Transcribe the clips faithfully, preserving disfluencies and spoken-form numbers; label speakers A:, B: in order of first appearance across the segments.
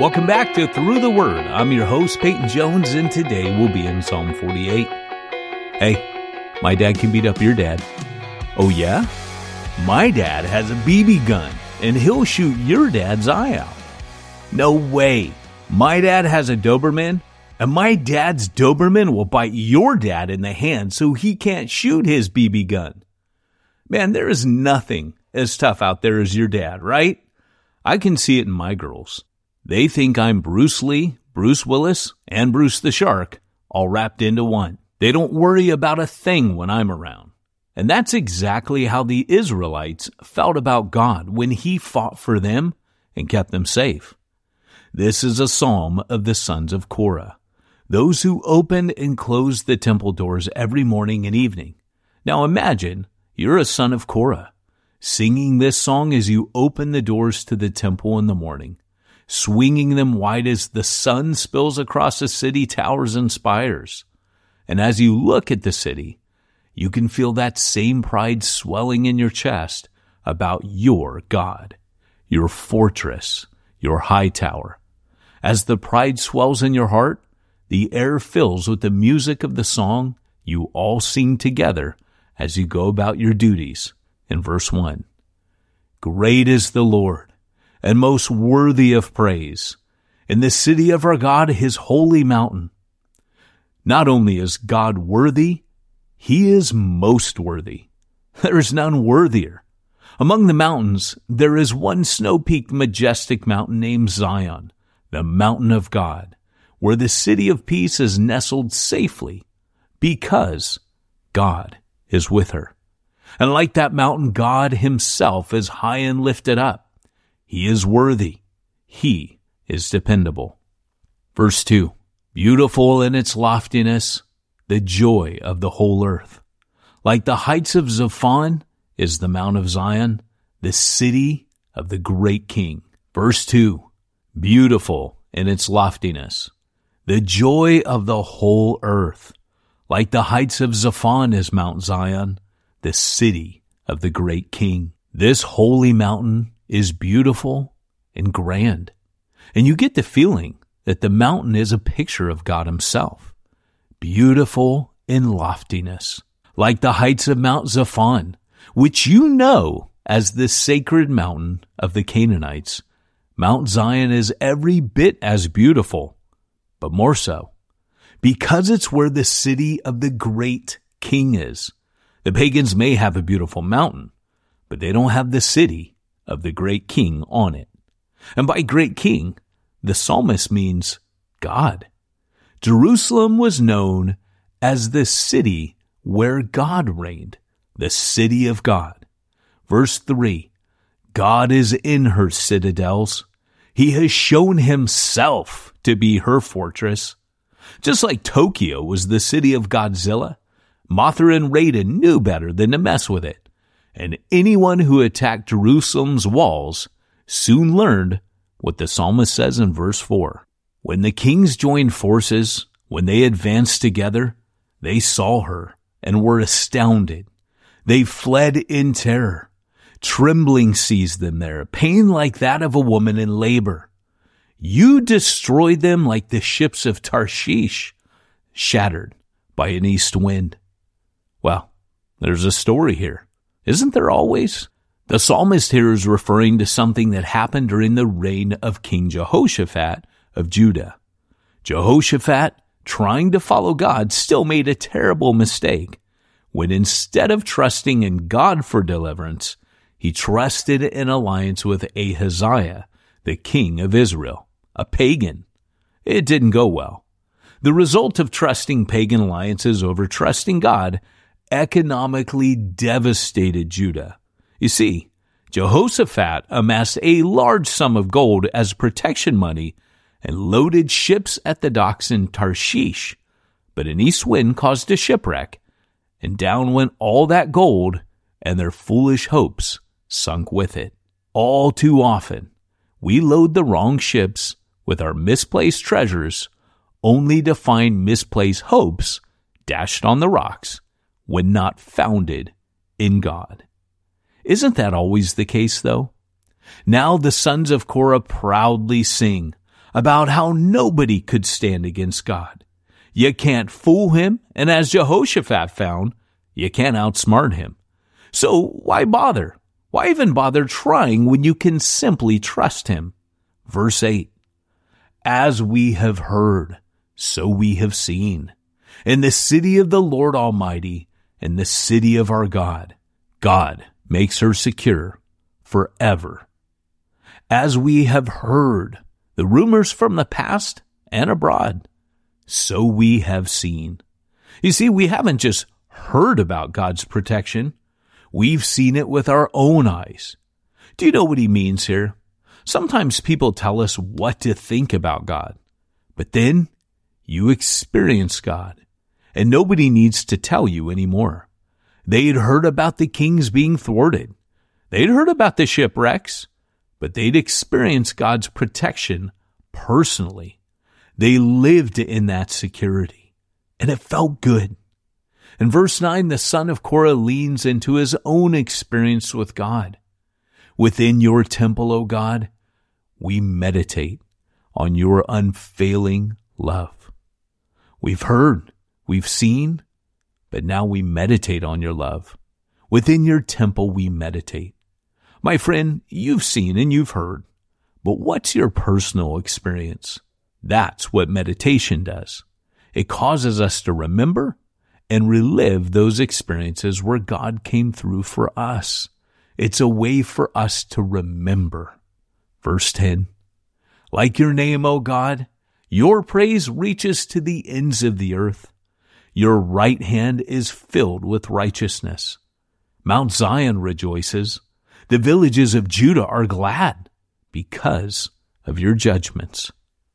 A: Welcome back to Through the Word. I'm your host, Peyton Jones, and today we'll be in Psalm forty-eight. Hey, my dad can beat up your dad. Oh yeah? My dad has a B B gun, and he'll shoot your dad's eye out. No way. My dad has a Doberman, and my dad's Doberman will bite your dad in the hand so he can't shoot his B B gun. Man, there is nothing as tough out there as your dad, right? I can see it in my girls. They think I'm Bruce Lee, Bruce Willis, and Bruce the Shark, all wrapped into one. They don't worry about a thing when I'm around. And that's exactly how the Israelites felt about God when he fought for them and kept them safe. This is a psalm of the sons of Korah, those who opened and closed the temple doors every morning and evening. Now imagine you're a son of Korah, singing this song as you open the doors to the temple in the morning, swinging them wide as the sun spills across the city towers and spires. And as you look at the city, you can feel that same pride swelling in your chest about your God, your fortress, your high tower. As the pride swells in your heart, the air fills with the music of the song you all sing together as you go about your duties. In verse one, great is the Lord, and most worthy of praise, in the city of our God, his holy mountain. Not only is God worthy, he is most worthy. There is none worthier. Among the mountains, there is one snow-peaked majestic mountain named Zion, the mountain of God, where the city of peace is nestled safely because God is with her. And like that mountain, God himself is high and lifted up. He is worthy. He is dependable. Verse two, beautiful in its loftiness, the joy of the whole earth. Like the heights of Zaphon is the Mount of Zion, the city of the great King. Verse two, beautiful in its loftiness, the joy of the whole earth. Like the heights of Zaphon is Mount Zion, the city of the great King. This holy mountain is beautiful and grand, and you get the feeling that the mountain is a picture of God himself. Beautiful in loftiness, like the heights of Mount Zaphon, which you know as the sacred mountain of the Canaanites. Mount Zion is every bit as beautiful, but more so, because it's where the city of the great King is. The pagans may have a beautiful mountain, but they don't have the city of the great King on it. And by great King, the psalmist means God. Jerusalem was known as the city where God reigned, the city of God. Verse three, God is in her citadels. He has shown himself to be her fortress. Just like Tokyo was the city of Godzilla, Mothra and Raiden knew better than to mess with it. And anyone who attacked Jerusalem's walls soon learned what the psalmist says in verse four. When the kings joined forces, when they advanced together, they saw her and were astounded. They fled in terror. Trembling seized them there, pain like that of a woman in labor. You destroyed them like the ships of Tarshish, shattered by an east wind. Well, there's a story here. Isn't there always? The psalmist here is referring to something that happened during the reign of King Jehoshaphat of Judah. Jehoshaphat, trying to follow God, still made a terrible mistake when instead of trusting in God for deliverance, he trusted in alliance with Ahaziah, the king of Israel, a pagan. It didn't go well. The result of trusting pagan alliances over trusting God economically devastated Judah. You see, Jehoshaphat amassed a large sum of gold as protection money and loaded ships at the docks in Tarshish. But an east wind caused a shipwreck, and down went all that gold, and their foolish hopes sunk with it. All too often, we load the wrong ships with our misplaced treasures, only to find misplaced hopes dashed on the rocks when not founded in God. Isn't that always the case, though? Now the sons of Korah proudly sing, about how nobody could stand against God. You can't fool him, and as Jehoshaphat found, you can't outsmart him. So why bother? Why even bother trying when you can simply trust him? Verse eight, as we have heard, so we have seen. In the city of the Lord Almighty, in the city of our God, God makes her secure forever. As we have heard the rumors from the past and abroad, so we have seen. You see, we haven't just heard about God's protection. We've seen it with our own eyes. Do you know what he means here? Sometimes people tell us what to think about God, but then you experience God, and nobody needs to tell you anymore. They'd heard about the kings being thwarted. They'd heard about the shipwrecks, but they'd experienced God's protection personally. They lived in that security, and it felt good. In verse nine, the son of Korah leans into his own experience with God. Within your temple, O God, we meditate on your unfailing love. We've heard, we've seen, but now we meditate on your love. Within your temple, we meditate. My friend, you've seen and you've heard, but what's your personal experience? That's what meditation does. It causes us to remember and relive those experiences where God came through for us. It's a way for us to remember. Verse ten, like your name, O God, your praise reaches to the ends of the earth. Your right hand is filled with righteousness. Mount Zion rejoices. The villages of Judah are glad because of your judgments.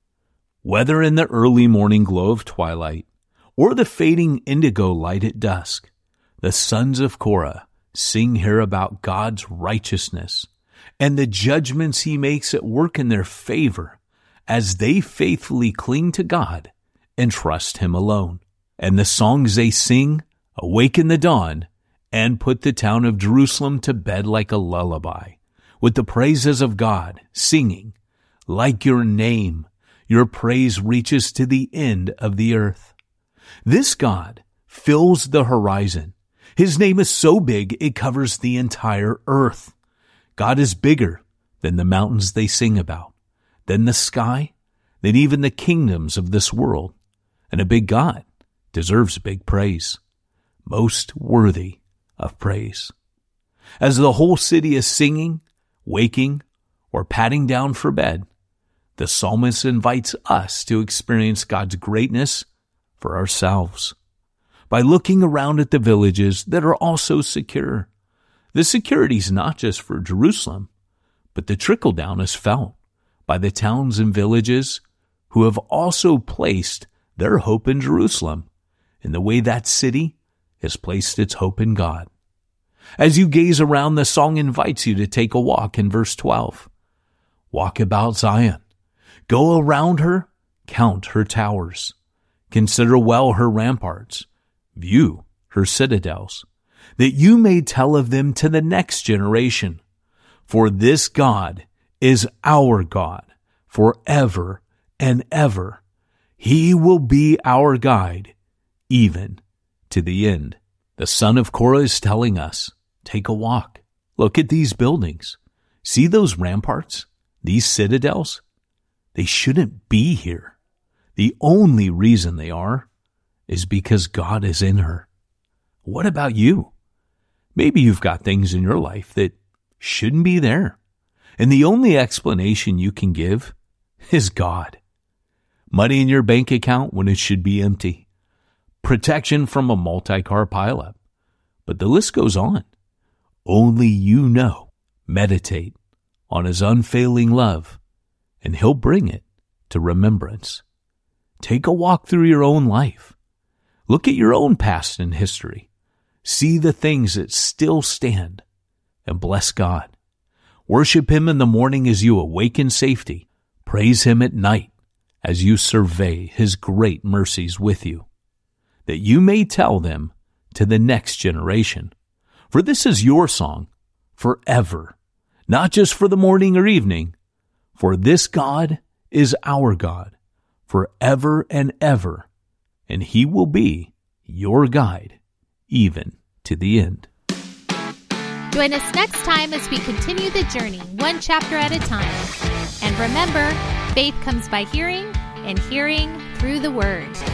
A: Whether in the early morning glow of twilight or the fading indigo light at dusk, the sons of Korah sing here about God's righteousness and the judgments he makes at work in their favor as they faithfully cling to God and trust him alone. And the songs they sing awaken the dawn and put the town of Jerusalem to bed like a lullaby, with the praises of God, singing, like your name, your praise reaches to the end of the earth. This God fills the horizon. His name is so big it covers the entire earth. God is bigger than the mountains they sing about, than the sky, than even the kingdoms of this world. And a big God deserves big praise, most worthy of praise. As the whole city is singing, waking, or patting down for bed, the psalmist invites us to experience God's greatness for ourselves by looking around at the villages that are also secure. The security is not just for Jerusalem, but the trickle down is felt by the towns and villages who have also placed their hope in Jerusalem in the way that city has placed its hope in God. As you gaze around, the song invites you to take a walk in verse twelve. Walk about Zion. Go around her, count her towers. Consider well her ramparts. View her citadels, that you may tell of them to the next generation. For this God is our God forever and ever. He will be our guide, even to the end. The son of Korah is telling us, take a walk. Look at these buildings. See those ramparts? These citadels? They shouldn't be here. The only reason they are is because God is in her. What about you? Maybe you've got things in your life that shouldn't be there, and the only explanation you can give is God. Money in your bank account when it should be empty. Protection from a multi-car pileup. But the list goes on. Only you know. Meditate on his unfailing love, and he'll bring it to remembrance. Take a walk through your own life. Look at your own past and history. See the things that still stand, and bless God. Worship him in the morning as you awake in safety. Praise him at night as you survey his great mercies with you, that you may tell them to the next generation. For this is your song forever, not just for the morning or evening. For this God is our God forever and ever, and He will be your guide even to the end.
B: Join us next time as we continue the journey, one chapter at a time. And remember, faith comes by hearing, and hearing through the Word.